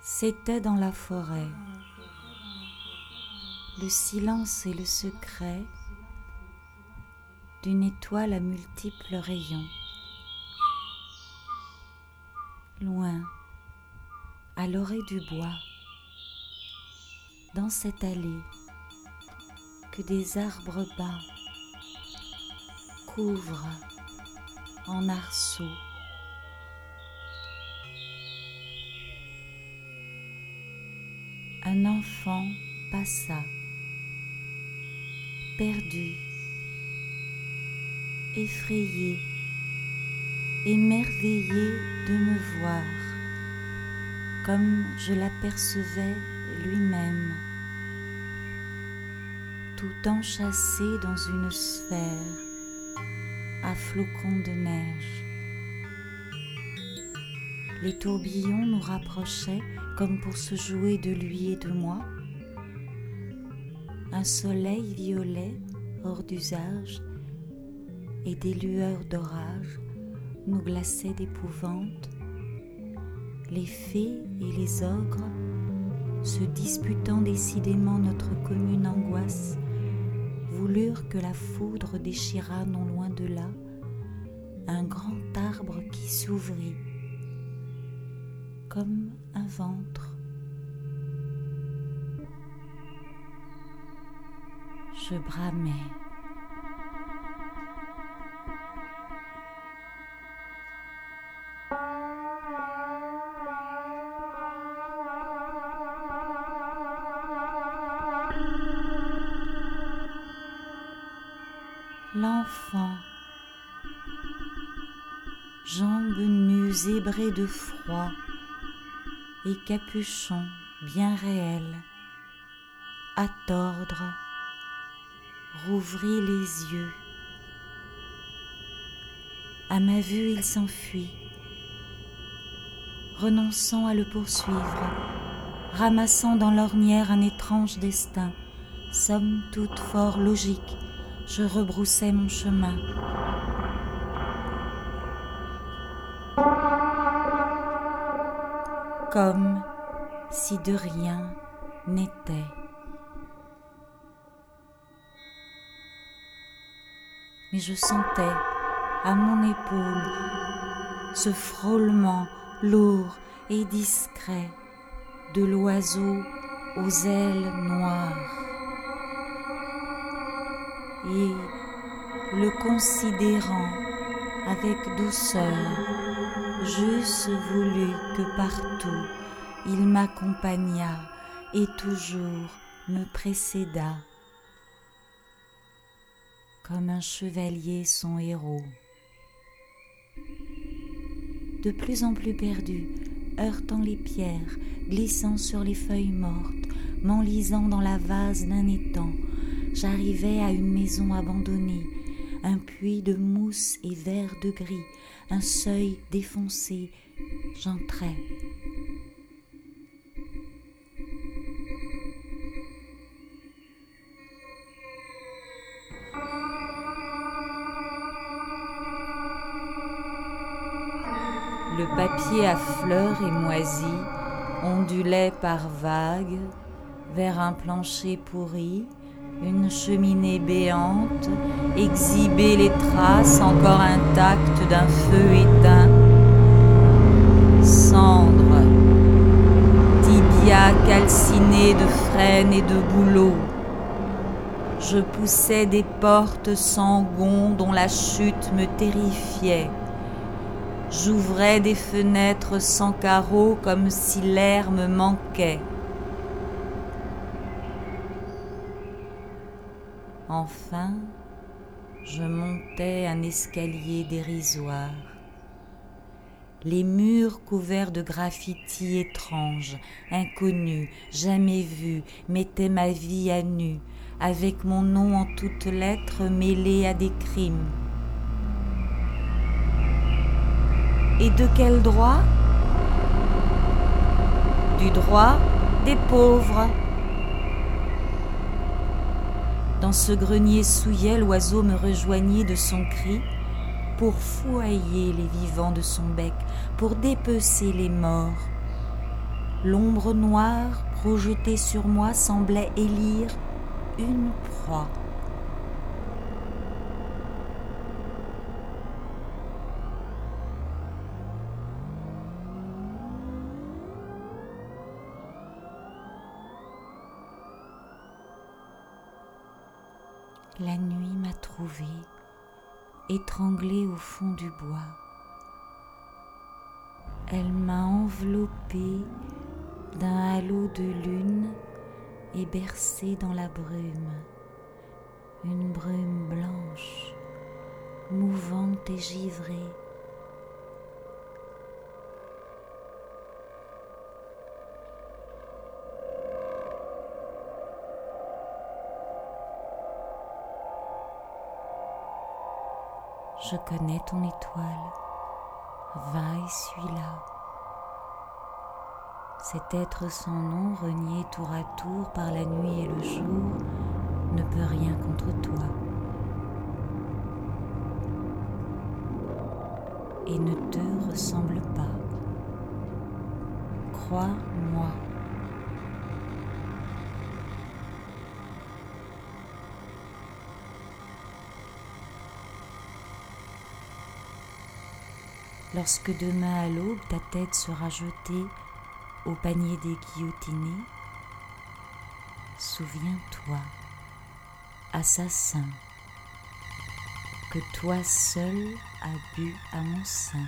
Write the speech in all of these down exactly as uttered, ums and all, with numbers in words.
C'était dans la forêt, le silence et le secret d'une étoile à multiples rayons. Loin, à l'orée du bois, dans cette allée que des arbres bas couvrent en arceaux. Un enfant passa, perdu, effrayé, émerveillé de me voir, comme je l'apercevais lui-même, tout enchâssé dans une sphère à flocons de neige. Les tourbillons nous rapprochaient comme pour se jouer de lui et de moi. Un soleil violet hors d'usage et des lueurs d'orage nous glaçaient d'épouvante. Les fées et les ogres, se disputant décidément notre commune angoisse, voulurent que la foudre déchirât non loin de là un grand arbre qui s'ouvrit comme un ventre. Je bramais. L'enfant, jambes nues zébrées de froid et capuchon bien réel, à tordre, rouvrit les yeux. À ma vue, il s'enfuit, renonçant à le poursuivre, ramassant dans l'ornière un étrange destin, somme toute fort logique. Je rebroussais mon chemin. Comme si de rien n'était. Mais je sentais à mon épaule ce frôlement lourd et discret de l'oiseau aux ailes noires. Et le considérant avec douceur, j'eusse voulu que partout il m'accompagnât et toujours me précédât, comme un chevalier son héros. De plus en plus perdu, heurtant les pierres, glissant sur les feuilles mortes, m'enlisant dans la vase d'un étang, j'arrivai à une maison abandonnée, un puits de mousse et verre de gris, un seuil défoncé. J'entrai. Le papier à fleurs et moisi ondulait par vagues vers un plancher pourri. Une cheminée béante exhibait les traces encore intactes d'un feu éteint. Cendres, tibia calcinés de frênes et de bouleaux. Je poussais des portes sans gonds dont la chute me terrifiait. J'ouvrais des fenêtres sans carreaux comme si l'air me manquait. Enfin, je montais un escalier dérisoire. Les murs couverts de graffitis étranges, inconnus, jamais vus, mettaient ma vie à nu, avec mon nom en toutes lettres mêlé à des crimes. Et de quel droit ? Du droit des pauvres. Dans ce grenier souillet, l'oiseau me rejoignit de son cri pour fouailler les vivants de son bec, pour dépecer les morts. L'ombre noire projetée sur moi semblait élire une proie. La nuit m'a trouvée, étranglée au fond du bois. Elle m'a enveloppée d'un halo de lune et bercée dans la brume, une brume blanche, mouvante et givrée. Je connais ton étoile, va et suis-la. Cet être sans nom, renié tour à tour par la nuit et le jour, ne peut rien contre toi. Et ne te ressemble pas. Crois-moi. Lorsque demain à l'aube ta tête sera jetée au panier des guillotinés, souviens-toi, assassin, que toi seul as bu à mon sein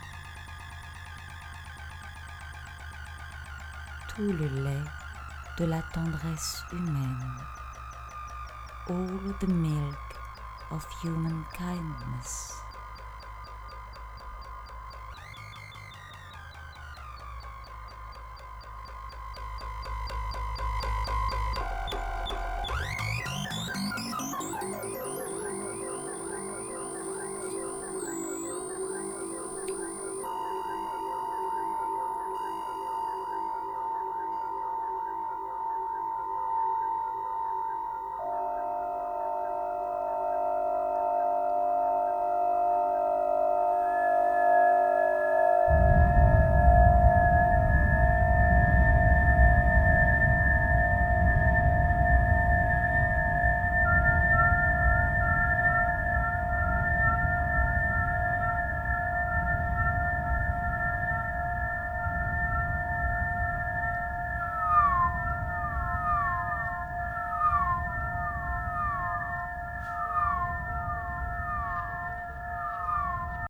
tout le lait de la tendresse humaine, all the milk of human kindness.